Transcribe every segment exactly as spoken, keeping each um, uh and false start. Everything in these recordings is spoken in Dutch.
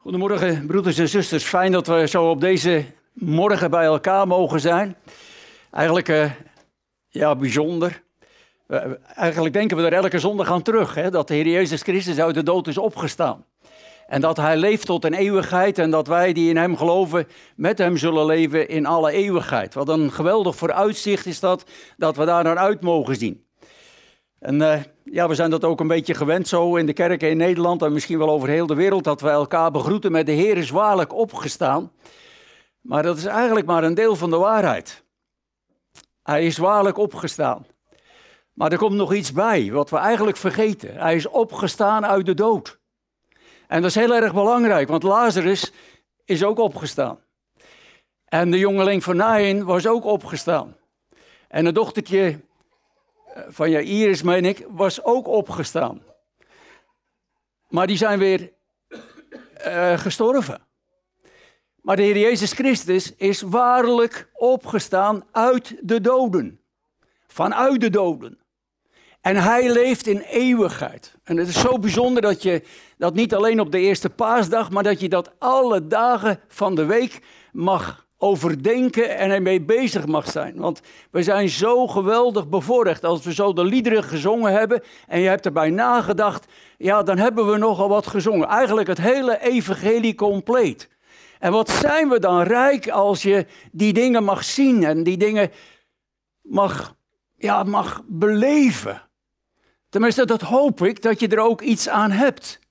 Goedemorgen, broeders en zusters. Fijn dat we zo op deze morgen bij elkaar mogen zijn. Eigenlijk uh, ja, bijzonder. Uh, eigenlijk denken we er elke zondag aan terug, hè, dat de Heer Jezus Christus uit de dood is opgestaan. En dat Hij leeft tot een eeuwigheid en dat wij die in Hem geloven met Hem zullen leven in alle eeuwigheid. Wat een geweldig vooruitzicht is dat, dat we daar naar uit mogen zien. En uh, ja, we zijn dat ook een beetje gewend zo in de kerken in Nederland en misschien wel over heel de wereld, dat we elkaar begroeten met de Heer is waarlijk opgestaan. Maar dat is eigenlijk maar een deel van de waarheid. Hij is waarlijk opgestaan. Maar er komt nog iets bij, wat we eigenlijk vergeten. Hij is opgestaan uit de dood. En dat is heel erg belangrijk, want Lazarus is ook opgestaan. En de jongeling van Naïn was ook opgestaan. En het dochtertje van Jairus, meen ik, was ook opgestaan. Maar die zijn weer uh, gestorven. Maar de Heer Jezus Christus is waarlijk opgestaan uit de doden. Vanuit de doden. En Hij leeft in eeuwigheid. En het is zo bijzonder dat je dat niet alleen op de eerste paasdag, maar dat je dat alle dagen van de week mag overdenken en ermee bezig mag zijn. Want we zijn zo geweldig bevoorrecht. Als we zo de liederen gezongen hebben en je hebt erbij nagedacht, ja, dan hebben we nogal wat gezongen. Eigenlijk het hele evangelie compleet. En wat zijn we dan rijk als je die dingen mag zien en die dingen mag, ja, mag beleven. Tenminste, dat hoop ik, dat je er ook iets aan hebt.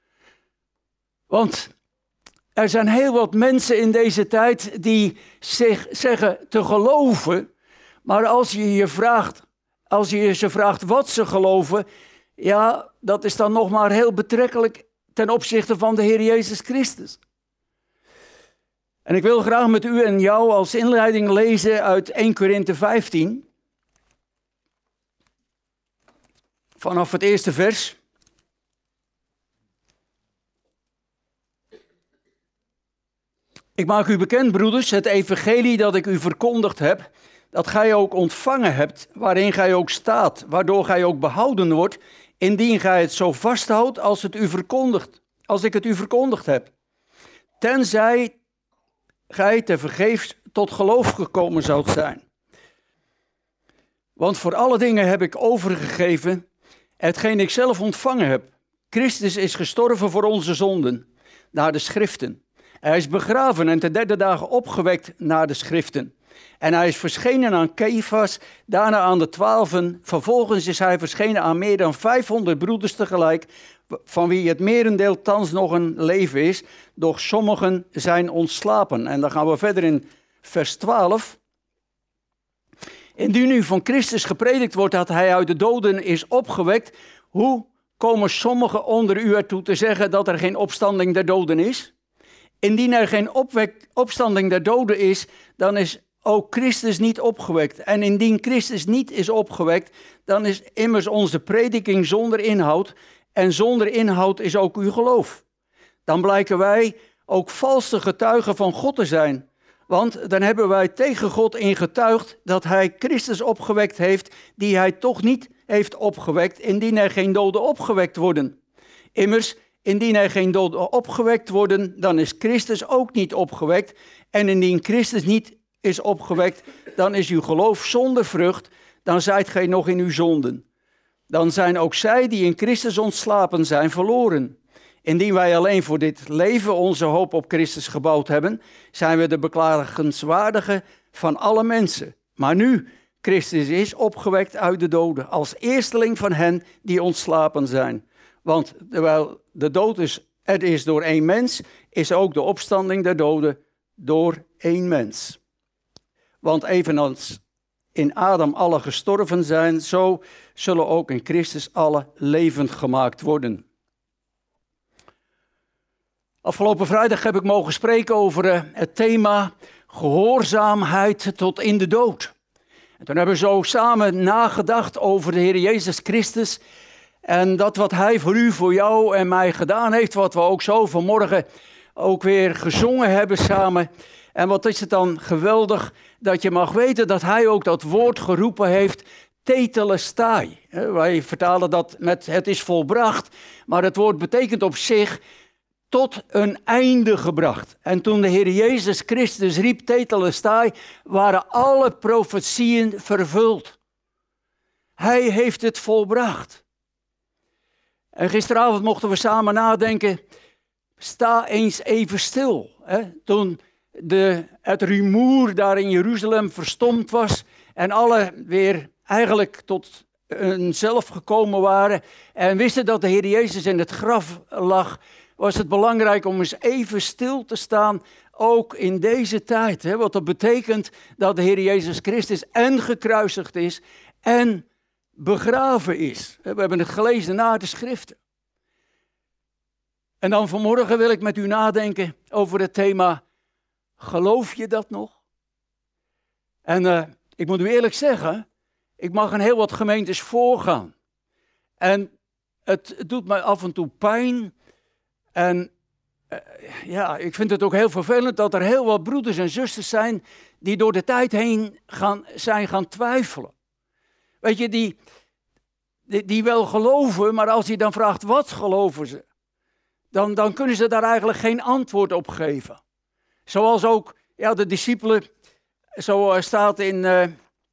Want er zijn heel wat mensen in deze tijd die zich zeggen te geloven, maar als je je vraagt, als je je ze vraagt wat ze geloven, ja, dat is dan nog maar heel betrekkelijk ten opzichte van de Heer Jezus Christus. En ik wil graag met u en jou als inleiding lezen uit Eerste Korinthe vijftien. Vanaf het eerste vers. Ik maak u bekend, broeders, het evangelie dat ik u verkondigd heb, dat gij ook ontvangen hebt, waarin gij ook staat, waardoor gij ook behouden wordt, indien gij het zo vasthoudt als het u verkondigd, als ik het u verkondigd heb. Tenzij gij tevergeefs tot geloof gekomen zoudt zijn. Want voor alle dingen heb ik overgegeven hetgeen ik zelf ontvangen heb. Christus is gestorven voor onze zonden, naar de schriften. Hij is begraven en te derde dagen opgewekt naar de schriften. En hij is verschenen aan Kefas, daarna aan de twaalfen. Vervolgens is hij verschenen aan meer dan vijfhonderd broeders tegelijk, van wie het merendeel thans nog een leven is, doch sommigen zijn ontslapen. En dan gaan we verder in vers twaalf. Indien nu van Christus gepredikt wordt dat hij uit de doden is opgewekt, hoe komen sommigen onder u ertoe te zeggen dat er geen opstanding der doden is? Indien er geen opwek, opstanding der doden is, dan is ook Christus niet opgewekt. En indien Christus niet is opgewekt, dan is immers onze prediking zonder inhoud. En zonder inhoud is ook uw geloof. Dan blijken wij ook valse getuigen van God te zijn. Want dan hebben wij tegen God in getuigd dat hij Christus opgewekt heeft, die hij toch niet heeft opgewekt, indien er geen doden opgewekt worden. Immers, indien er geen doden opgewekt worden, dan is Christus ook niet opgewekt. En indien Christus niet is opgewekt, dan is uw geloof zonder vrucht, dan zijt gij nog in uw zonden. Dan zijn ook zij die in Christus ontslapen zijn verloren. Indien wij alleen voor dit leven onze hoop op Christus gebouwd hebben, zijn we de beklagenswaardige van alle mensen. Maar nu, Christus is opgewekt uit de doden, als eersteling van hen die ontslapen zijn. Want terwijl de dood is, het is door één mens, is ook de opstanding der doden door één mens. Want evenals in Adam alle gestorven zijn, zo zullen ook in Christus alle levend gemaakt worden. Afgelopen vrijdag heb ik mogen spreken over het thema gehoorzaamheid tot in de dood. En toen hebben we zo samen nagedacht over de Heer Jezus Christus en dat wat Hij voor u, voor jou en mij gedaan heeft, wat we ook zo vanmorgen ook weer gezongen hebben samen. En wat is het dan geweldig dat je mag weten dat Hij ook dat woord geroepen heeft, tetelestai. Wij vertalen dat met het is volbracht, maar het woord betekent op zich tot een einde gebracht. En toen de Heer Jezus Christus riep tetelestai, waren alle profetieën vervuld. Hij heeft het volbracht. En gisteravond mochten we samen nadenken, sta eens even stil. Hè? Toen de, het rumoer daar in Jeruzalem verstomd was en alle weer eigenlijk tot hunzelf gekomen waren en wisten dat de Heer Jezus in het graf lag, was het belangrijk om eens even stil te staan, ook in deze tijd. Hè? Wat dat betekent dat de Heer Jezus Christus en gekruisigd is en begraven is. We hebben het gelezen na de schriften. En dan vanmorgen wil ik met u nadenken over het thema, geloof je dat nog? En uh, ik moet u eerlijk zeggen, ik mag in heel wat gemeentes voorgaan. En het, het doet mij af en toe pijn. En uh, ja, ik vind het ook heel vervelend dat er heel wat broeders en zusters zijn die door de tijd heen gaan, zijn gaan twijfelen. Weet je, die, die, die wel geloven, maar als je dan vraagt wat geloven ze, dan, dan kunnen ze daar eigenlijk geen antwoord op geven. Zoals ook ja, de discipelen, zo staat in uh,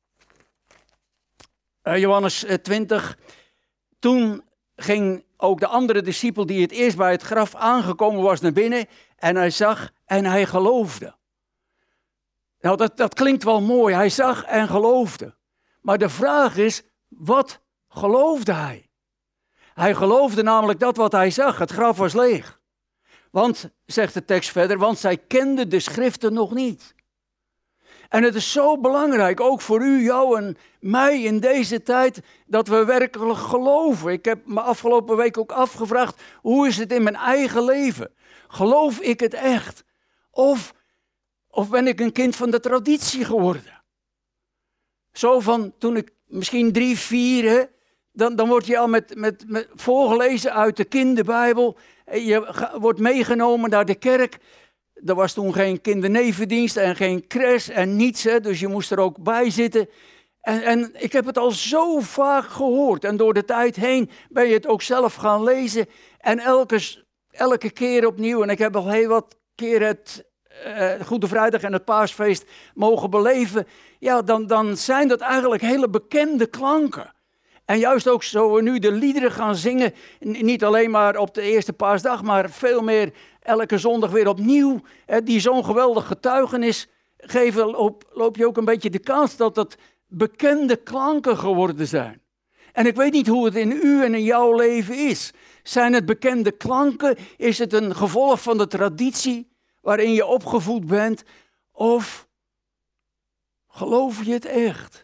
Johannes twintig, toen ging ook de andere discipel die het eerst bij het graf aangekomen was naar binnen en hij zag en hij geloofde. Nou, dat, dat klinkt wel mooi, hij zag en geloofde. Maar de vraag is, wat geloofde hij? Hij geloofde namelijk dat wat hij zag, het graf was leeg. Want, zegt de tekst verder, want zij kenden de schriften nog niet. En het is zo belangrijk, ook voor u, jou en mij in deze tijd, dat we werkelijk geloven. Ik heb me afgelopen week ook afgevraagd, hoe is het in mijn eigen leven? Geloof ik het echt? Of, of ben ik een kind van de traditie geworden? Zo van, toen ik misschien drie, vier, hè, dan, dan word je al met, met, met voorgelezen uit de kinderbijbel. Je wordt meegenomen naar de kerk. Er was toen geen kindernevendienst en geen crash en niets, hè, dus je moest er ook bij zitten. En, en ik heb het al zo vaak gehoord en door de tijd heen ben je het ook zelf gaan lezen. En elke, elke keer opnieuw, en ik heb al heel wat keer het uh, Goede Vrijdag en het Paasfeest mogen beleven. Ja, dan, dan zijn dat eigenlijk hele bekende klanken. En juist ook zo we nu de liederen gaan zingen, niet alleen maar op de eerste paasdag, maar veel meer elke zondag weer opnieuw, hè, die zo'n geweldig getuigenis geven, loop, loop je ook een beetje de kans dat het bekende klanken geworden zijn. En ik weet niet hoe het in u en in jouw leven is. Zijn het bekende klanken? Is het een gevolg van de traditie waarin je opgevoed bent? Of geloof je het echt?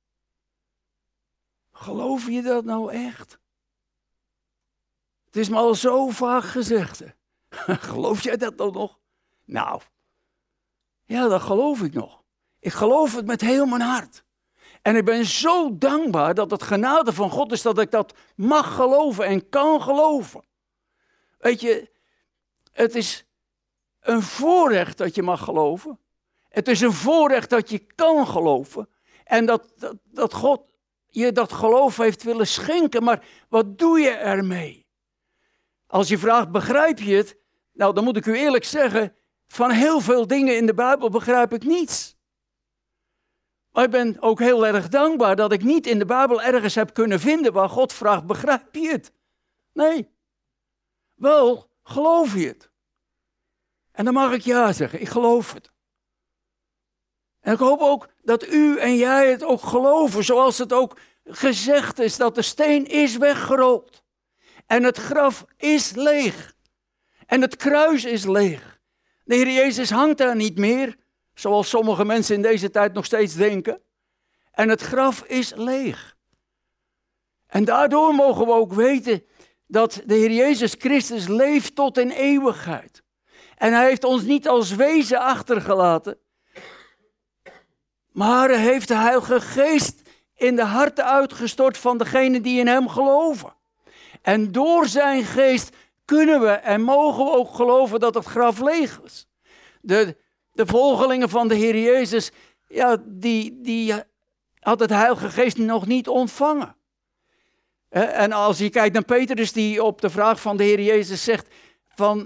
Geloof je dat nou echt? Het is me al zo vaak gezegd. Hè? Geloof jij dat dan nog? Nou, ja, dat geloof ik nog. Ik geloof het met heel mijn hart. En ik ben zo dankbaar dat het genade van God is dat ik dat mag geloven en kan geloven. Weet je, het is een voorrecht dat je mag geloven. Het is een voorrecht dat je kan geloven. En dat, dat, dat God je dat geloof heeft willen schenken, maar wat doe je ermee? Als je vraagt, begrijp je het? Nou, dan moet ik u eerlijk zeggen, van heel veel dingen in de Bijbel begrijp ik niets. Maar ik ben ook heel erg dankbaar dat ik niet in de Bijbel ergens heb kunnen vinden waar God vraagt, begrijp je het? Nee. Wel, geloof je het? En dan mag ik ja zeggen, ik geloof het. En ik hoop ook dat u en jij het ook geloven, zoals het ook gezegd is, dat de steen is weggerold. En het graf is leeg. En het kruis is leeg. De Heer Jezus hangt daar niet meer, zoals sommige mensen in deze tijd nog steeds denken. En het graf is leeg. En daardoor mogen we ook weten dat de Heer Jezus Christus leeft tot in eeuwigheid. En hij heeft ons niet als wezen achtergelaten, maar hij heeft de Heilige Geest in de harten uitgestort van degenen die in hem geloven. En door zijn geest kunnen we en mogen we ook geloven dat het graf leeg is. De, de volgelingen van de Heer Jezus, ja, die, die had het Heilige Geest nog niet ontvangen. En als je kijkt naar Petrus die op de vraag van de Heer Jezus zegt van,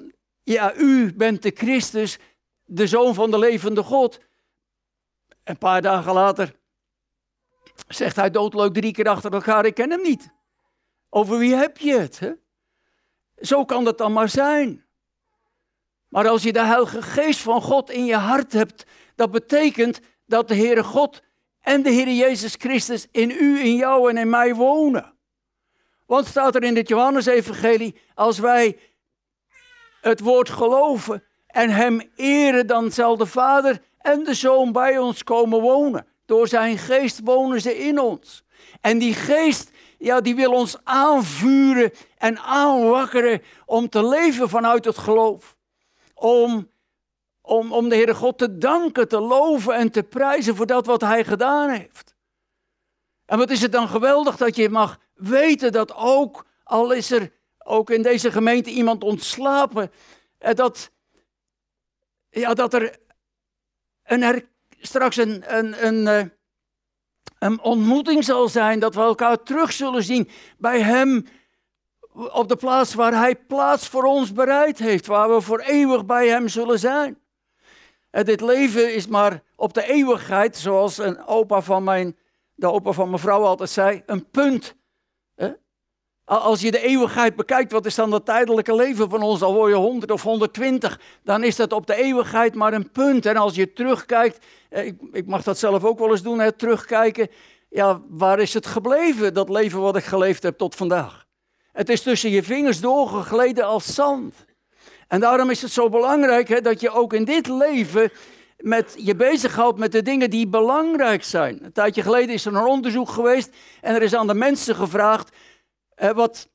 ja, u bent de Christus, de Zoon van de levende God. Een paar dagen later zegt hij doodleuk drie keer achter elkaar, ik ken hem niet. Over wie heb je het? Hè? Zo kan dat dan maar zijn. Maar als je de Heilige Geest van God in je hart hebt, dat betekent dat de Heere God en de Heer Jezus Christus in u, in jou en in mij wonen. Want staat er in het Johannesevangelie, als wij het woord geloven en hem eren, dan zal de Vader en de Zoon bij ons komen wonen. Door zijn geest wonen ze in ons. En die geest, ja, die wil ons aanvuren en aanwakkeren om te leven vanuit het geloof. Om, om, om de Heere God te danken, te loven en te prijzen voor dat wat hij gedaan heeft. En wat is het dan geweldig dat je mag weten dat ook, al is er ook in deze gemeente iemand ontslapen, dat, ja, dat er een her, straks een, een, een, een ontmoeting zal zijn, dat we elkaar terug zullen zien bij hem op de plaats waar hij plaats voor ons bereid heeft, waar we voor eeuwig bij hem zullen zijn. En dit leven is maar op de eeuwigheid, zoals een opa van mijn, de opa van mijn vrouw altijd zei, een punt. Als je de eeuwigheid bekijkt, wat is dan dat tijdelijke leven van ons? Al word je honderd of honderdtwintig, dan is dat op de eeuwigheid maar een punt. En als je terugkijkt, ik, ik mag dat zelf ook wel eens doen, hè, terugkijken. Ja, waar is het gebleven, dat leven wat ik geleefd heb tot vandaag? Het is tussen je vingers doorgegleden als zand. En daarom is het zo belangrijk, hè, dat je ook in dit leven met je bezighoudt met de dingen die belangrijk zijn. Een tijdje geleden is er een onderzoek geweest en er is aan de mensen gevraagd, Uh, wat,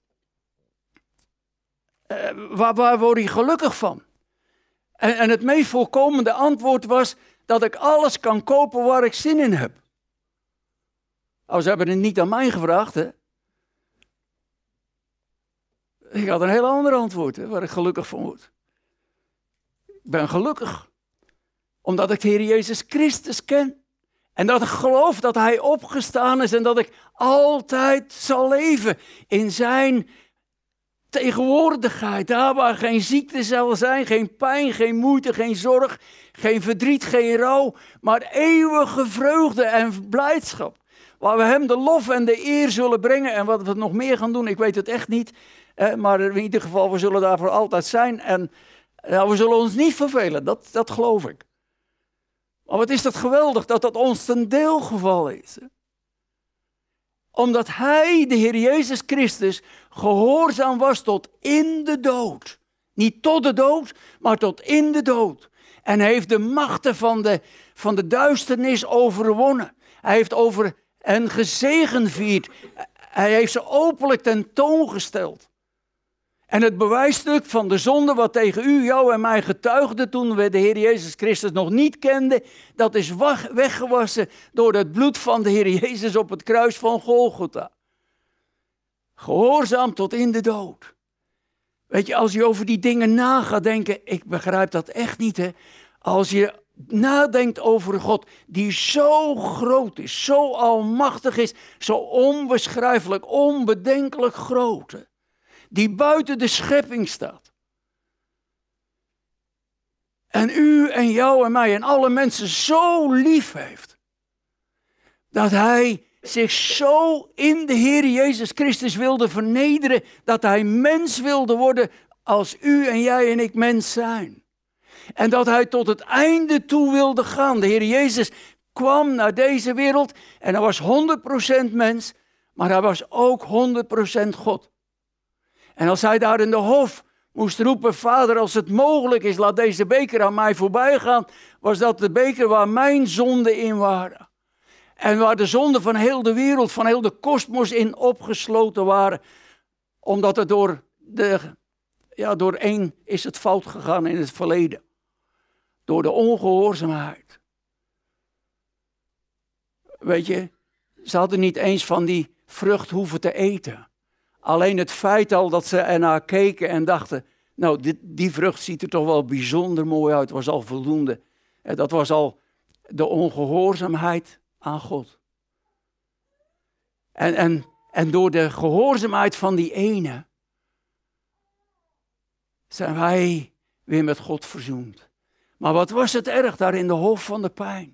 uh, waar, waar word je gelukkig van? En, en het meest voorkomende antwoord was dat ik alles kan kopen waar ik zin in heb. Nou, ze hebben het niet aan mij gevraagd, hè. Ik had een heel ander antwoord, hè, waar ik gelukkig van word. Ik ben gelukkig, omdat ik de Heer Jezus Christus ken. En dat ik geloof dat hij opgestaan is en dat ik altijd zal leven in zijn tegenwoordigheid. Daar waar geen ziekte zal zijn, geen pijn, geen moeite, geen zorg, geen verdriet, geen rouw. Maar eeuwige vreugde en blijdschap. Waar we hem de lof en de eer zullen brengen. En wat we nog meer gaan doen, ik weet het echt niet. Maar in ieder geval, we zullen daarvoor altijd zijn. En nou, we zullen ons niet vervelen, dat, dat geloof ik. Maar wat is dat geweldig dat dat ons ten deel gevallen is. Hè? Omdat hij, de Heer Jezus Christus, gehoorzaam was tot in de dood. Niet tot de dood, maar tot in de dood. En hij heeft de machten van de, van de duisternis overwonnen. Hij heeft over hen gezegevierd. Hij heeft ze openlijk tentoongesteld. En het bewijsstuk van de zonde wat tegen u, jou en mij getuigde toen we de Heer Jezus Christus nog niet kenden, dat is weggewassen door het bloed van de Heer Jezus op het kruis van Golgotha. Gehoorzaam tot in de dood. Weet je, als je over die dingen na gaat denken, ik begrijp dat echt niet, hè. Als je nadenkt over God die zo groot is, zo almachtig is, zo onbeschrijfelijk, onbedenkelijk groot, hè. Die buiten de schepping staat. En u en jou en mij en alle mensen zo lief heeft. Dat hij zich zo in de Heer Jezus Christus wilde vernederen. Dat hij mens wilde worden als u en jij en ik mens zijn. En dat hij tot het einde toe wilde gaan. De Heer Jezus kwam naar deze wereld en hij was honderd procent mens. Maar hij was ook honderd procent God. En als hij daar in de hof moest roepen, Vader, als het mogelijk is, laat deze beker aan mij voorbij gaan, was dat de beker waar mijn zonden in waren. En waar de zonden van heel de wereld, van heel de kosmos in opgesloten waren. Omdat er door, de, ja, door één is het fout gegaan in het verleden. Door de ongehoorzaamheid. Weet je, ze hadden niet eens van die vrucht hoeven te eten. Alleen het feit al dat ze ernaar keken en dachten, nou, dit, die vrucht ziet er toch wel bijzonder mooi uit, was al voldoende. En dat was al de ongehoorzaamheid aan God. En, en, en door de gehoorzaamheid van die ene zijn wij weer met God verzoend. Maar wat was het erg daar in de hof van de pijn.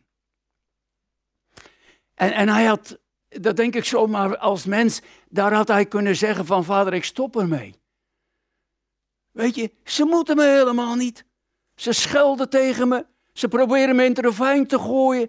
En, en hij had, dat denk ik zomaar als mens, daar had hij kunnen zeggen van vader, ik stop ermee. Weet je, ze moeten me helemaal niet. Ze schelden tegen me. Ze proberen me in het ravijn te gooien.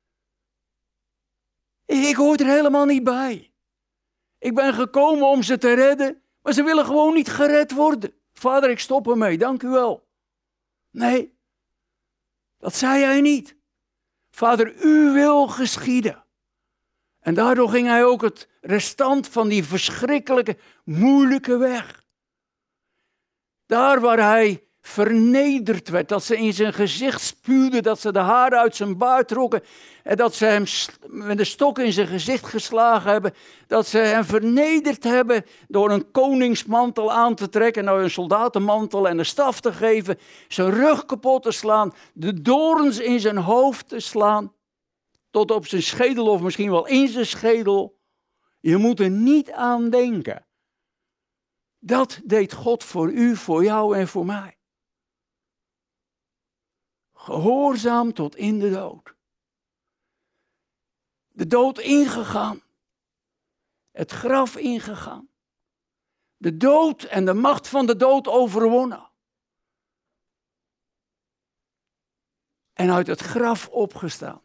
Ik hoor er helemaal niet bij. Ik ben gekomen om ze te redden, maar ze willen gewoon niet gered worden. Vader, ik stop ermee, dank u wel. Nee, dat zei hij niet. Vader, u wil geschieden. En daardoor ging hij ook het restant van die verschrikkelijke, moeilijke weg. Daar waar hij vernederd werd, dat ze in zijn gezicht spuwden, dat ze de haren uit zijn baard trokken en dat ze hem met een stok in zijn gezicht geslagen hebben, dat ze hem vernederd hebben door een koningsmantel aan te trekken, nou een soldatenmantel en een staf te geven, zijn rug kapot te slaan, de dorens in zijn hoofd te slaan, tot op zijn schedel of misschien wel in zijn schedel. Je moet er niet aan denken. Dat deed God voor u, voor jou en voor mij. Gehoorzaam tot in de dood. De dood ingegaan. Het graf ingegaan. De dood en de macht van de dood overwonnen. En uit het graf opgestaan.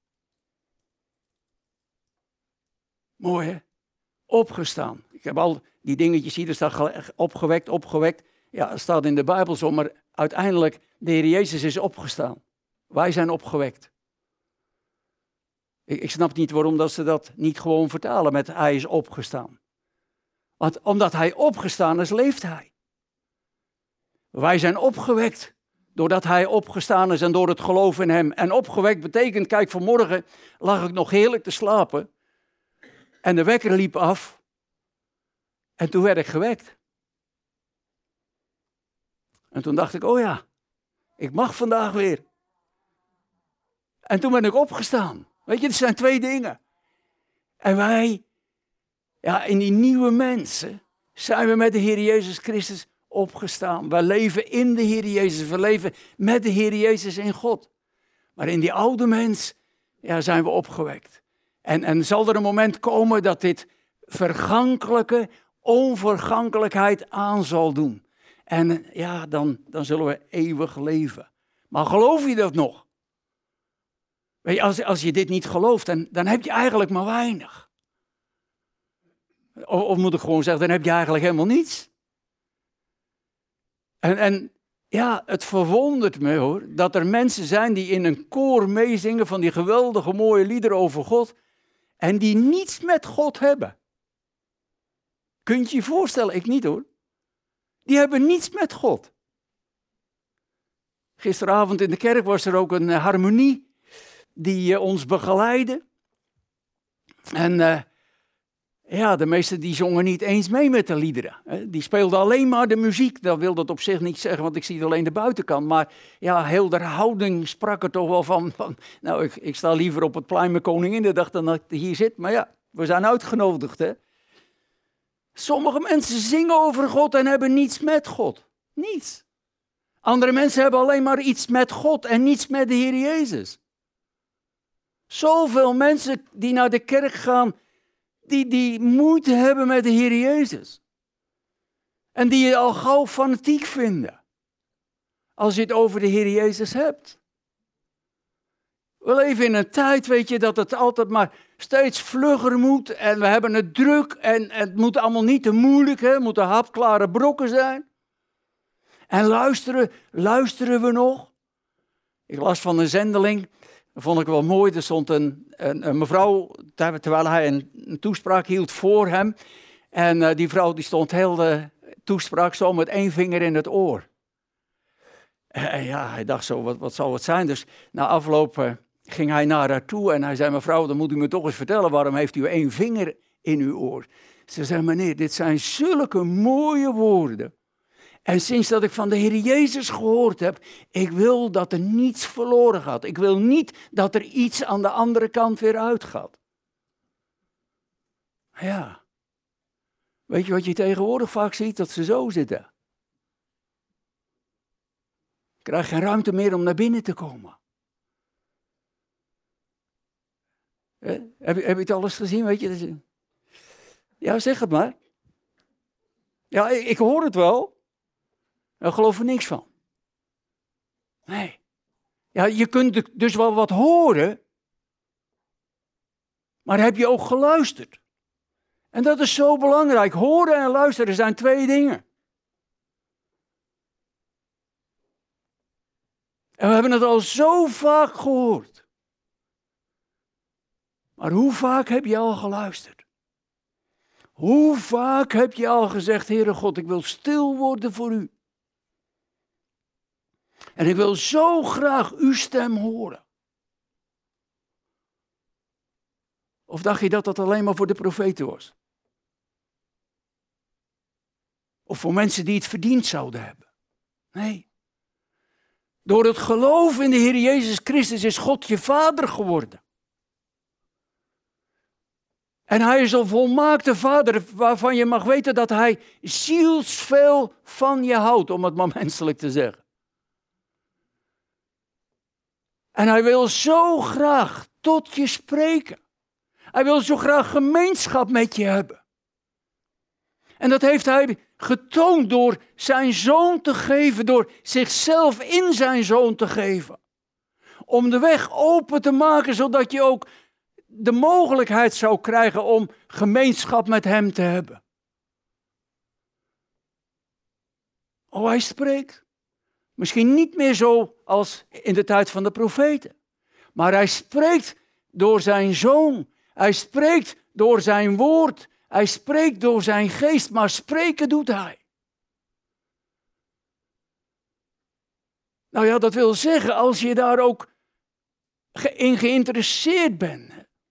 Mooi hè? Opgestaan. Ik heb al die dingetjes hier, er staat opgewekt, opgewekt. Ja, het staat in de Bijbel zo, maar uiteindelijk, de Heer Jezus is opgestaan. Wij zijn opgewekt. Ik, ik snap niet waarom dat ze dat niet gewoon vertalen met hij is opgestaan. Want omdat hij opgestaan is, leeft hij. Wij zijn opgewekt doordat hij opgestaan is en door het geloof in hem. En opgewekt betekent, kijk, vanmorgen lag ik nog heerlijk te slapen. En de wekker liep af. En toen werd ik gewekt. En toen dacht ik, oh ja, ik mag vandaag weer. En toen ben ik opgestaan. Weet je, het zijn twee dingen. En wij, ja, in die nieuwe mensen, zijn we met de Heer Jezus Christus opgestaan. We leven in de Heer Jezus, we leven met de Heer Jezus in God. Maar in die oude mens, ja, zijn we opgewekt. En, en zal er een moment komen dat dit vergankelijke onvergankelijkheid aan zal doen. En ja, dan, dan zullen we eeuwig leven. Maar geloof je dat nog? Weet je, als, als je dit niet gelooft, dan, dan heb je eigenlijk maar weinig. Of, of moet ik gewoon zeggen, dan heb je eigenlijk helemaal niets. En, en ja, het verwondert me hoor, dat er mensen zijn die in een koor meezingen van die geweldige mooie liederen over God, en die niets met God hebben. Kunt je je voorstellen? Ik niet hoor. Die hebben niets met God. Gisteravond in de kerk was er ook een harmonie die uh, ons begeleidde. En uh, ja, de meesten die zongen niet eens mee met de liederen. Hè. Die speelden alleen maar de muziek. Dat wil dat op zich niet zeggen, want ik zie alleen de buitenkant. Maar ja, heel de houding sprak er toch wel van. van nou, ik, ik sta liever op het plein met Koninginnedag dan dat ik hier zit. Maar ja, we zijn uitgenodigd, hè. Sommige mensen zingen over God en hebben niets met God. Niets. Andere mensen hebben alleen maar iets met God en niets met de Heer Jezus. Zoveel mensen die naar de kerk gaan, die, die moeite hebben met de Heer Jezus. En die je al gauw fanatiek vinden. Als je het over de Heer Jezus hebt. We leven in een tijd, weet je, dat het altijd maar steeds vlugger moet. En we hebben het druk en het moet allemaal niet te moeilijk. Hè? Het moeten hapklare brokken zijn. En luisteren, luisteren we nog? Ik las van een zendeling, dat vond ik wel mooi. Er stond een, een, een mevrouw, terwijl hij een, een toespraak hield voor hem. En uh, die vrouw die stond heel de toespraak zo met één vinger in het oor. En ja, hij dacht zo, wat, wat zal het zijn? Dus na afloop uh, ging hij naar haar toe en hij zei, mevrouw, dan moet u me toch eens vertellen, waarom heeft u één vinger in uw oor? Ze zei, meneer, dit zijn zulke mooie woorden. En sinds dat ik van de Heer Jezus gehoord heb, ik wil dat er niets verloren gaat. Ik wil niet dat er iets aan de andere kant weer uitgaat. Ja. Weet je wat je tegenwoordig vaak ziet? Dat ze zo zitten. Krijg geen ruimte meer om naar binnen te komen. Eh, heb, je, heb je het alles gezien, weet je? Ja, zeg het maar. Ja, ik, ik hoor het wel. Ik geloof er niks van. Nee. Ja, je kunt dus wel wat horen. Maar heb je ook geluisterd? En dat is zo belangrijk. Horen en luisteren zijn twee dingen. En we hebben het al zo vaak gehoord. Maar hoe vaak heb je al geluisterd? Hoe vaak heb je al gezegd, Heere God, ik wil stil worden voor u. En ik wil zo graag uw stem horen. Of dacht je dat dat alleen maar voor de profeten was? Of voor mensen die het verdiend zouden hebben? Nee. Door het geloof in de Heer Jezus Christus is God je vader geworden. En hij is een volmaakte vader waarvan je mag weten dat hij zielsveel van je houdt, om het maar menselijk te zeggen. En hij wil zo graag tot je spreken. Hij wil zo graag gemeenschap met je hebben. En dat heeft hij getoond door zijn zoon te geven, door zichzelf in zijn zoon te geven. Om de weg open te maken, zodat je ook de mogelijkheid zou krijgen om gemeenschap met hem te hebben. Oh, hij spreekt. Misschien niet meer zo als in de tijd van de profeten. Maar hij spreekt door zijn zoon. Hij spreekt door zijn woord. Hij spreekt door zijn geest, maar spreken doet hij. Nou ja, dat wil zeggen, als je daar ook in geïnteresseerd bent.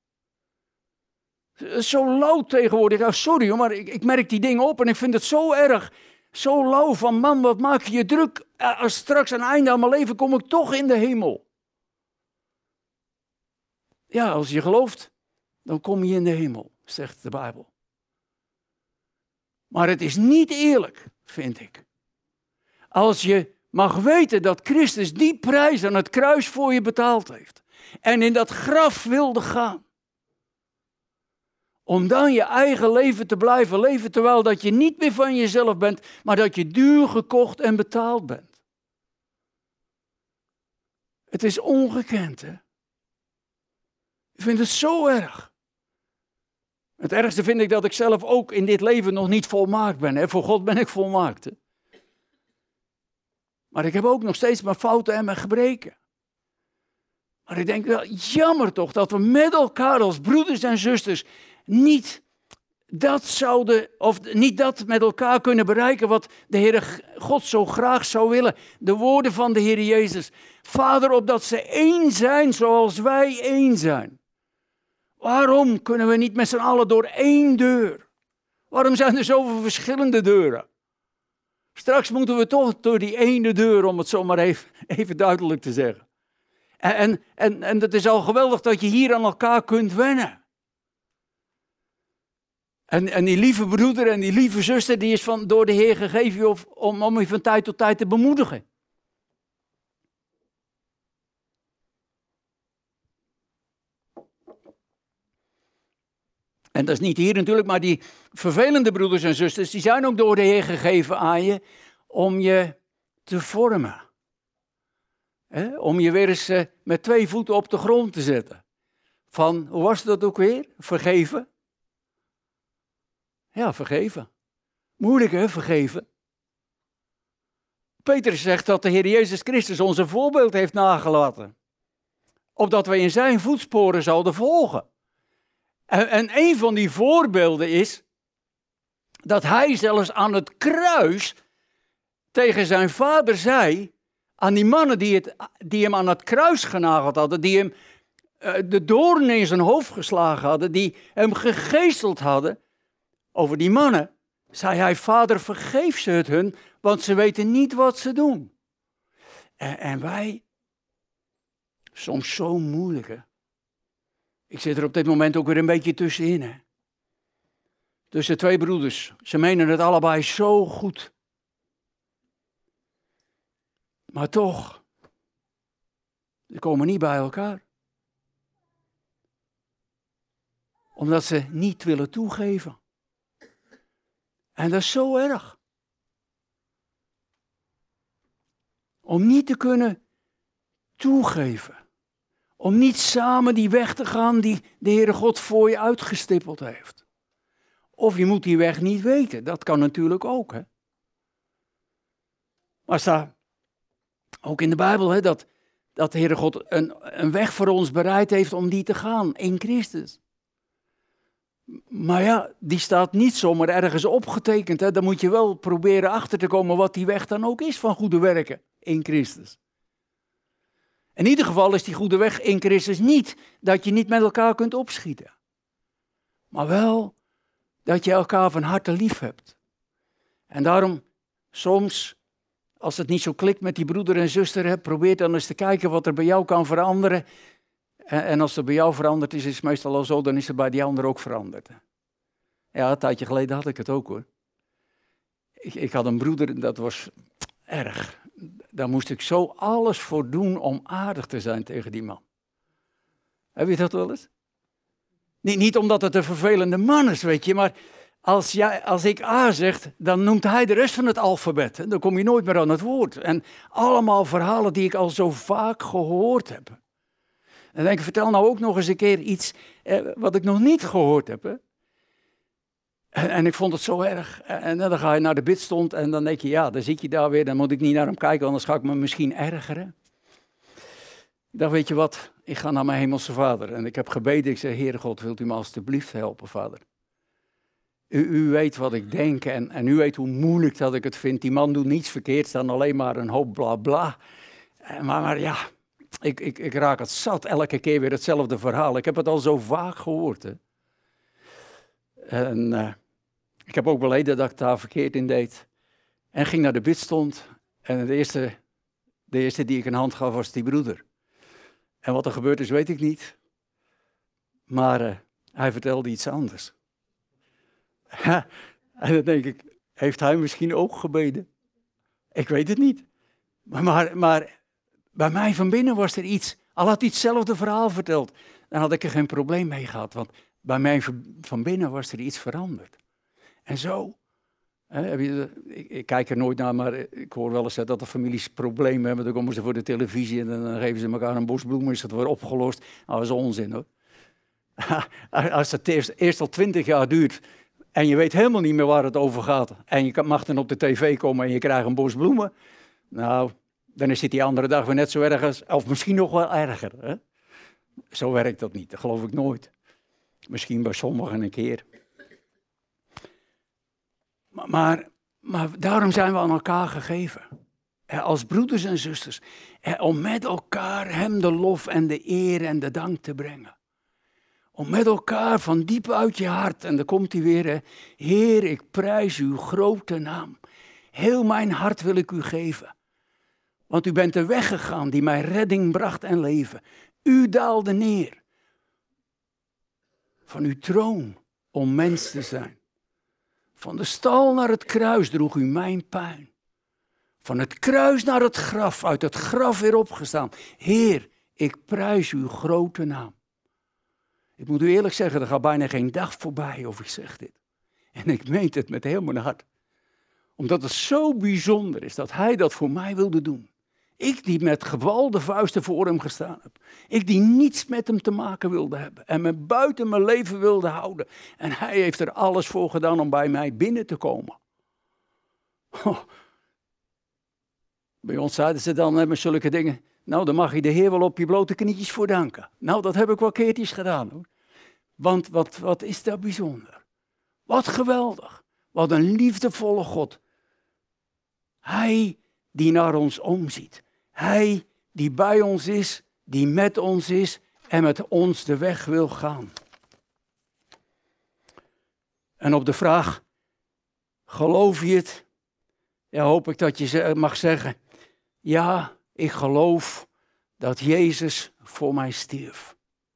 Zo lauw tegenwoordig. Ja, sorry hoor, maar ik, ik merk die dingen op en ik vind het zo erg. Zo lauw van, man, wat maak je je druk. Als straks aan het einde aan mijn leven kom ik toch in de hemel. Ja, als je gelooft, dan kom je in de hemel, zegt de Bijbel. Maar het is niet eerlijk, vind ik. Als je mag weten dat Christus die prijs aan het kruis voor je betaald heeft. En in dat graf wilde gaan. Om dan je eigen leven te blijven leven, terwijl dat je niet meer van jezelf bent, maar dat je duur gekocht en betaald bent. Het is ongekend, hè? Ik vind het zo erg. Het ergste vind ik dat ik zelf ook in dit leven nog niet volmaakt ben. Hè? Voor God ben ik volmaakt. Hè? Maar ik heb ook nog steeds mijn fouten en mijn gebreken. Maar ik denk wel, jammer toch dat we met elkaar als broeders en zusters niet dat zouden, of niet dat met elkaar kunnen bereiken wat de Heere God zo graag zou willen. De woorden van de Heer Jezus. Vader, opdat ze één zijn zoals wij één zijn. Waarom kunnen we niet met z'n allen door één deur? Waarom zijn er zoveel verschillende deuren? Straks moeten we toch door die ene deur, om het zo maar even, even duidelijk te zeggen. En, en, en, en het is al geweldig dat je hier aan elkaar kunt wennen. En, en die lieve broeder en die lieve zuster, die is van, door de Heer gegeven om, om je van tijd tot tijd te bemoedigen. En dat is niet hier natuurlijk, maar die vervelende broeders en zusters, die zijn ook door de Heer gegeven aan je om je te vormen. He, om je weer eens uh, met twee voeten op de grond te zetten. Van, hoe was dat ook weer? Vergeven. Ja, vergeven. Moeilijk hè, vergeven. Petrus zegt dat de Heer Jezus Christus ons een voorbeeld heeft nagelaten. Opdat wij in zijn voetsporen zouden volgen. En, en een van die voorbeelden is dat hij zelfs aan het kruis tegen zijn vader zei, aan die mannen die, het, die hem aan het kruis genageld hadden, die hem uh, de doornen in zijn hoofd geslagen hadden, die hem gegezeld hadden, over die mannen, zei hij, Vader, vergeef ze het hun, want ze weten niet wat ze doen. En, en wij, soms zo moeilijk hè. Ik zit er op dit moment ook weer een beetje tussenin hè. Tussen twee broeders, ze menen het allebei zo goed. Maar toch, ze komen niet bij elkaar. Omdat ze niet willen toegeven. En dat is zo erg. Om niet te kunnen toegeven. Om niet samen die weg te gaan die de Heere God voor je uitgestippeld heeft. Of je moet die weg niet weten. Dat kan natuurlijk ook. Hè? Maar staat ook in de Bijbel hè, dat, dat de Heere God een, een weg voor ons bereid heeft om die te gaan in Christus. Maar ja, die staat niet zomaar ergens opgetekend. Hè? Dan moet je wel proberen achter te komen wat die weg dan ook is van goede werken in Christus. In ieder geval is die goede weg in Christus niet dat je niet met elkaar kunt opschieten. Maar wel dat je elkaar van harte lief hebt. En daarom soms, als het niet zo klikt met die broeder en zuster, hè, probeer dan eens te kijken wat er bij jou kan veranderen. En, en als er bij jou veranderd is, is het meestal al zo, dan is er bij die ander ook veranderd. Ja, een tijdje geleden had ik het ook hoor. Ik, ik had een broeder, dat was erg. Daar moest ik zo alles voor doen om aardig te zijn tegen die man. Heb je dat wel eens? Niet, niet omdat het een vervelende man is, weet je, maar als, jij, als ik A zeg, dan noemt hij de rest van het alfabet. En dan kom je nooit meer aan het woord. En allemaal verhalen die ik al zo vaak gehoord heb. En dan denk ik, vertel nou ook nog eens een keer iets eh, wat ik nog niet gehoord heb. Hè? En, en ik vond het zo erg. En dan ga je naar de bidstond en dan denk je, ja, dan zit je daar weer. Dan moet ik niet naar hem kijken, anders ga ik me misschien ergeren. Ik dacht, weet je wat, ik ga naar mijn hemelse vader. En ik heb gebeden, ik zeg, Heere God, wilt u me alstublieft helpen, vader? U, u weet wat ik denk en, en u weet hoe moeilijk dat ik het vind. Die man doet niets verkeerds dan alleen maar een hoop bla bla. Maar, maar ja, ik, ik, ik raak het zat, elke keer weer hetzelfde verhaal. Ik heb het al zo vaak gehoord. Hè. En uh, ik heb ook beleden dat ik daar verkeerd in deed. En ging naar de bidstond en de eerste, de eerste die ik een hand gaf was die broeder. En wat er gebeurd is, weet ik niet. Maar uh, hij vertelde iets anders. En dan denk ik, heeft hij misschien ook gebeden? Ik weet het niet. Maar, maar, maar bij mij van binnen was er iets. Al had hij hetzelfde verhaal verteld, dan had ik er geen probleem mee gehad. Want bij mij van binnen was er iets veranderd. En zo, hè, heb je, ik, ik kijk er nooit naar, maar ik hoor wel eens dat de families problemen hebben. Dan komen ze voor de televisie en dan geven ze elkaar een bos bloemen, is dat weer opgelost. Nou, dat is onzin hoor. Als het eerst, eerst al twintig jaar duurt en je weet helemaal niet meer waar het over gaat. En je mag dan op de tv komen en je krijgt een bos bloemen. Nou, dan is het die andere dag weer net zo erg als, of misschien nog wel erger. Hè? Zo werkt dat niet, dat geloof ik nooit. Misschien bij sommigen een keer. Maar, maar, maar daarom zijn we aan elkaar gegeven. Als broeders en zusters. Om met elkaar hem de lof en de eer en de dank te brengen. Om met elkaar van diep uit je hart. En dan komt hij weer. Hè, Heer, ik prijs uw grote naam. Heel mijn hart wil ik u geven. Want u bent de weg gegaan die mij redding bracht en leven. U daalde neer. Van uw troon om mens te zijn. Van de stal naar het kruis droeg u mijn pijn. Van het kruis naar het graf, uit het graf weer opgestaan. Heer, ik prijs uw grote naam. Ik moet u eerlijk zeggen, er gaat bijna geen dag voorbij of ik zeg dit. En ik meen het met heel mijn hart. Omdat het zo bijzonder is dat hij dat voor mij wilde doen. Ik die met gewalde vuisten voor hem gestaan heb. Ik die niets met hem te maken wilde hebben. En me buiten mijn leven wilde houden. En hij heeft er alles voor gedaan om bij mij binnen te komen. Oh. Bij ons zeiden ze dan met zulke dingen. Nou, dan mag je de Heer wel op je blote knietjes voor danken. Nou, dat heb ik wel keertjes gedaan hoor. Want wat, wat is dat bijzonder. Wat geweldig. Wat een liefdevolle God. Hij die naar ons omziet. Hij die bij ons is, die met ons is en met ons de weg wil gaan. En op de vraag, geloof je het? Ja, hoop ik dat je mag zeggen, ja, ik geloof dat Jezus voor mij stierf.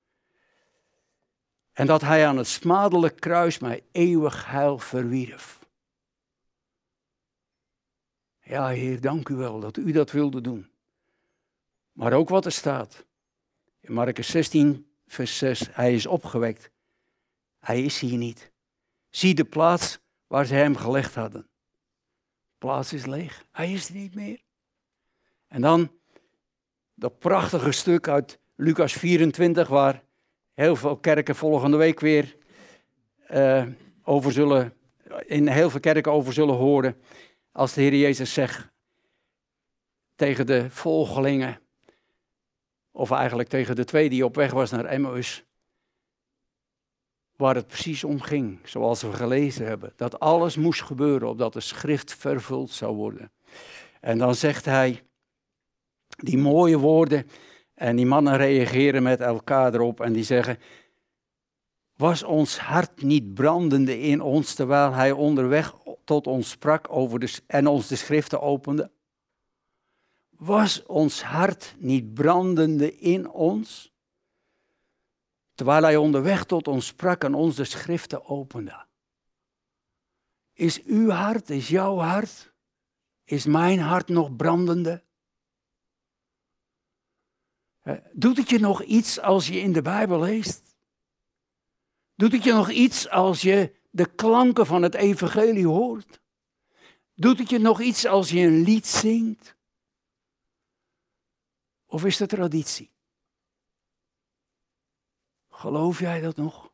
En dat hij aan het smadelijk kruis mij eeuwig heil verwierf. Ja, Heer, dank u wel dat u dat wilde doen. Maar ook wat er staat. In Markus zestien, vers zes. Hij is opgewekt. Hij is hier niet. Zie de plaats waar ze hem gelegd hadden. De plaats is leeg. Hij is er niet meer. En dan dat prachtige stuk uit Lucas vierentwintig, waar heel veel kerken volgende week weer uh, over zullen, in heel veel kerken over zullen horen. Als de Heer Jezus zegt tegen de volgelingen, of eigenlijk tegen de twee die op weg was naar Emmaus, waar het precies om ging, zoals we gelezen hebben. Dat alles moest gebeuren, opdat de schrift vervuld zou worden. En dan zegt hij die mooie woorden, en die mannen reageren met elkaar erop en die zeggen: was ons hart niet brandende in ons, terwijl hij onderweg tot ons sprak over de, en ons de schriften opende? Was ons hart niet brandende in ons, terwijl hij onderweg tot ons sprak en ons de schriften opende? Is uw hart, is jouw hart, is mijn hart nog brandende? Doet het je nog iets als je in de Bijbel leest? Doet het je nog iets als je de klanken van het evangelie hoort? Doet het je nog iets als je een lied zingt? Of is het traditie? Geloof jij dat nog?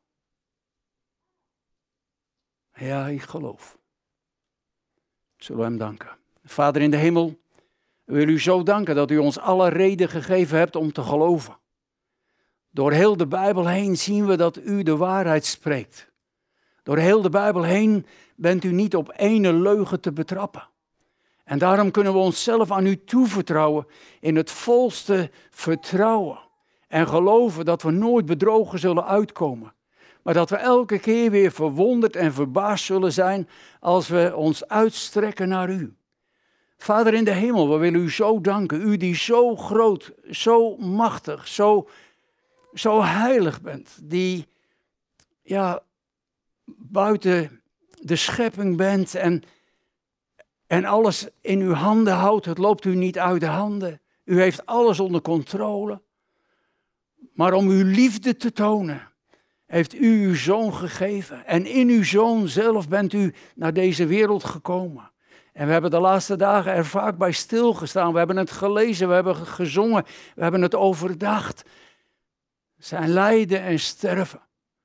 Ja, ik geloof. Zullen we hem danken. Vader in de hemel, we willen u zo danken dat u ons alle reden gegeven hebt om te geloven. Door heel de Bijbel heen zien we dat u de waarheid spreekt. Door heel de Bijbel heen bent u niet op ene leugen te betrappen. En daarom kunnen we onszelf aan u toevertrouwen in het volste vertrouwen. En geloven dat we nooit bedrogen zullen uitkomen. Maar dat we elke keer weer verwonderd en verbaasd zullen zijn als we ons uitstrekken naar u. Vader in de hemel, we willen u zo danken. U die zo groot, zo machtig, zo, zo heilig bent. Die ja, buiten de schepping bent en, en alles in uw handen houdt. Het loopt u niet uit de handen. U heeft alles onder controle. Maar om uw liefde te tonen, heeft u uw zoon gegeven. En in uw zoon zelf bent u naar deze wereld gekomen. En we hebben de laatste dagen er vaak bij stilgestaan. We hebben het gelezen, we hebben gezongen, we hebben het overdacht. Zijn lijden en sterven.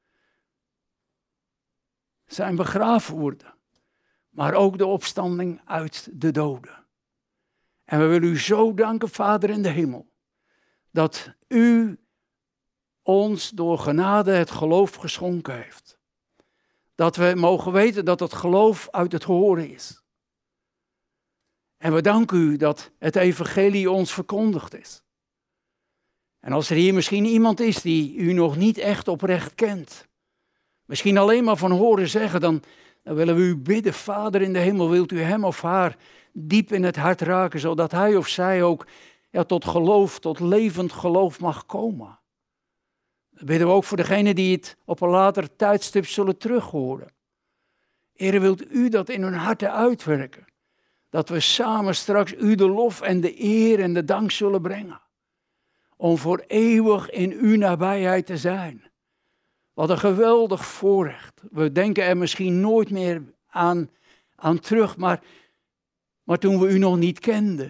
Zijn begraven worden. Maar ook de opstanding uit de doden. En we willen u zo danken, Vader in de hemel, dat u ons door genade het geloof geschonken heeft. Dat we mogen weten dat het geloof uit het horen is. En we danken u dat het evangelie ons verkondigd is. En als er hier misschien iemand is die u nog niet echt oprecht kent, misschien alleen maar van horen zeggen, dan, dan willen we u bidden, Vader in de hemel, wilt u hem of haar diep in het hart raken, zodat hij of zij ook ja, tot geloof, tot levend geloof mag komen. Dan bidden we ook voor degenen die het op een later tijdstip zullen terughoren. Heere, wilt u dat in hun harten uitwerken? Dat we samen straks u de lof en de eer en de dank zullen brengen. Om voor eeuwig in uw nabijheid te zijn. Wat een geweldig voorrecht. We denken er misschien nooit meer aan, aan terug, maar, maar toen we u nog niet kenden.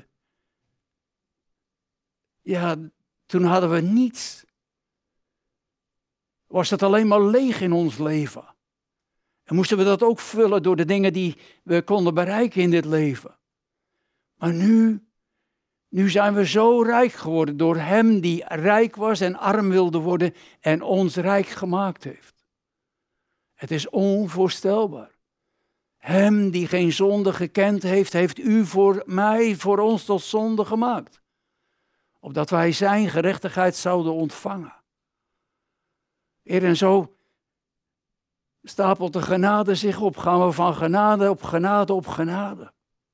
Ja, toen hadden we niets. Was het alleen maar leeg in ons leven. En moesten we dat ook vullen door de dingen die we konden bereiken in dit leven. Maar nu, nu zijn we zo rijk geworden door hem die rijk was en arm wilde worden en ons rijk gemaakt heeft. Het is onvoorstelbaar. Hem die geen zonde gekend heeft, heeft u voor mij, voor ons tot zonde gemaakt. Opdat wij zijn gerechtigheid zouden ontvangen. Heer, en zo stapelt de genade zich op, gaan we van genade op genade op genade.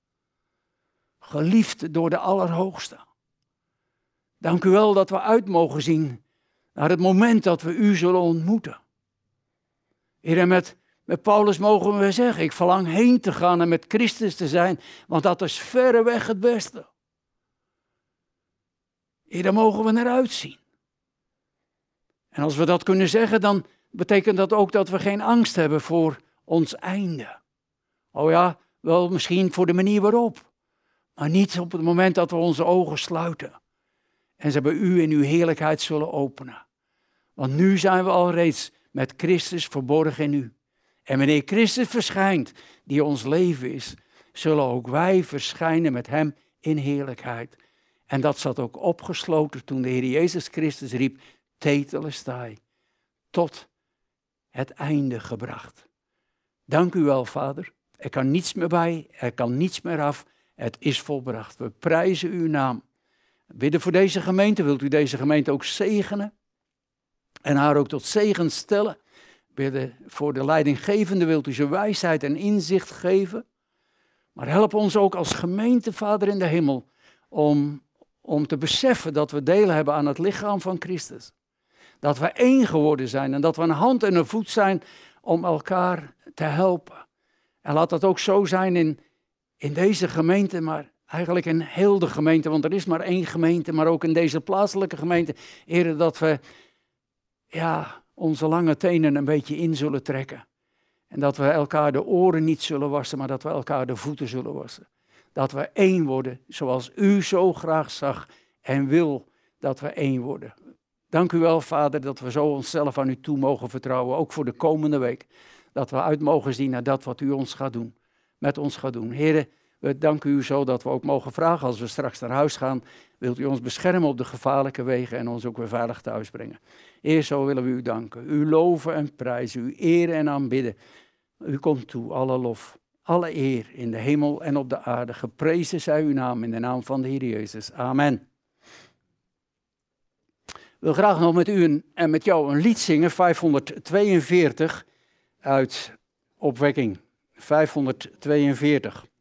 Geliefd door de Allerhoogste. Dank u wel dat we uit mogen zien naar het moment dat we u zullen ontmoeten. Heer, en met, Met Paulus mogen we zeggen, ik verlang heen te gaan en met Christus te zijn, want dat is verreweg het beste. Hier, daar mogen we naar uitzien. En als we dat kunnen zeggen, dan betekent dat ook dat we geen angst hebben voor ons einde. Oh ja, wel misschien voor de manier waarop, maar niet op het moment dat we onze ogen sluiten. En ze bij u in uw heerlijkheid zullen openen. Want nu zijn we al reeds met Christus verborgen in u. En wanneer Christus verschijnt, die ons leven is, zullen ook wij verschijnen met hem in heerlijkheid. En dat zat ook opgesloten toen de Heer Jezus Christus riep, tetelestai, tot het einde gebracht. Dank u wel, Vader. Er kan niets meer bij, er kan niets meer af. Het is volbracht. We prijzen uw naam. Bidden voor deze gemeente. Wilt u deze gemeente ook zegenen? En haar ook tot zegen stellen? Bidden voor de leidinggevende. Wilt u ze wijsheid en inzicht geven? Maar help ons ook als gemeente, Vader in de hemel, om, om te beseffen dat we deel hebben aan het lichaam van Christus. Dat we één geworden zijn en dat we een hand en een voet zijn om elkaar te helpen. En laat dat ook zo zijn in, in deze gemeente, maar eigenlijk in heel de gemeente, want er is maar één gemeente, maar ook in deze plaatselijke gemeente. Heer, dat we ja, onze lange tenen een beetje in zullen trekken. En dat we elkaar de oren niet zullen wassen, maar dat we elkaar de voeten zullen wassen. Dat we één worden, zoals u zo graag zag en wil dat we één worden. Dank u wel, Vader, dat we zo onszelf aan u toe mogen vertrouwen, ook voor de komende week. Dat we uit mogen zien naar dat wat u ons gaat doen, met ons gaat doen. Heren, we danken u zo dat we ook mogen vragen als we straks naar huis gaan. Wilt u ons beschermen op de gevaarlijke wegen en ons ook weer veilig thuis brengen. Eerst zo willen we u danken, u loven en prijzen, u eren en aanbidden. U komt toe, alle lof, alle eer in de hemel en op de aarde. Geprezen zij uw naam in de naam van de Heer Jezus. Amen. Ik wil graag nog met u een, en met jou een lied zingen, vijfhonderdtweeënveertig uit Opwekking. vijfhonderdtweeënveertig.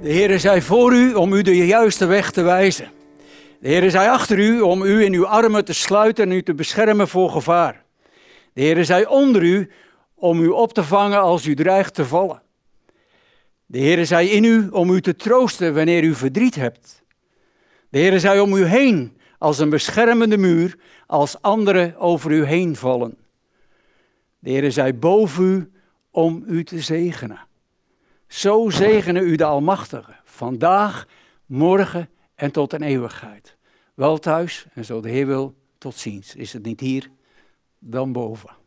De Heere zij voor u om u de juiste weg te wijzen. De Heere zij achter u om u in uw armen te sluiten en u te beschermen voor gevaar. De Heere zij onder u om u op te vangen als u dreigt te vallen. De Heere zij in u om u te troosten wanneer u verdriet hebt. De Heere zij om u heen als een beschermende muur als anderen over u heen vallen. De Heere zij boven u om u te zegenen. Zo zegene u de Almachtige, vandaag, morgen en tot een eeuwigheid. Wel thuis en zo de Heer wil, tot ziens. Is het niet hier, dan boven.